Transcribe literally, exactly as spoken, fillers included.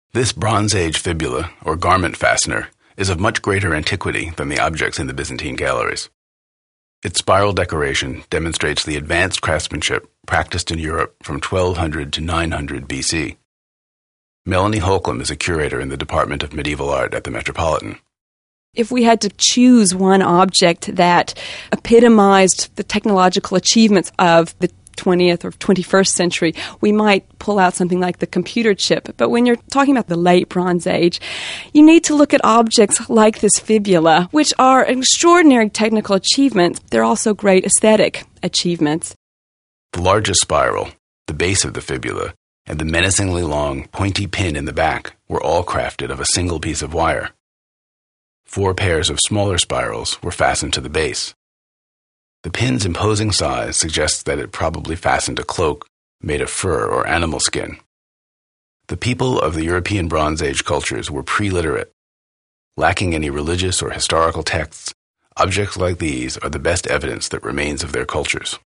This Bronze Age fibula, or garment fastener, is of much greater antiquity than the objects in the Byzantine galleries. Its spiral decoration demonstrates the advanced craftsmanship practiced in Europe from twelve hundred to nine hundred B C. Melanie Holcomb is a curator in the Department of Medieval Art at the Metropolitan. If we had to choose one object that epitomized the technological achievements of the twentieth or twenty-first century, we might pull out something like the computer chip. But when you're talking about the late Bronze Age, you need to look at objects like this fibula, which are extraordinary technical achievements. They're also great aesthetic achievements. The largest spiral, the base of the fibula, and the menacingly long, pointy pin in the back were all crafted of a single piece of wire. Four pairs of smaller spirals were fastened to the base. The pin's imposing size suggests that it probably fastened a cloak made of fur or animal skin. The people of the European Bronze Age cultures were pre-literate. Lacking any religious or historical texts, objects like these are the best evidence that remains of their cultures.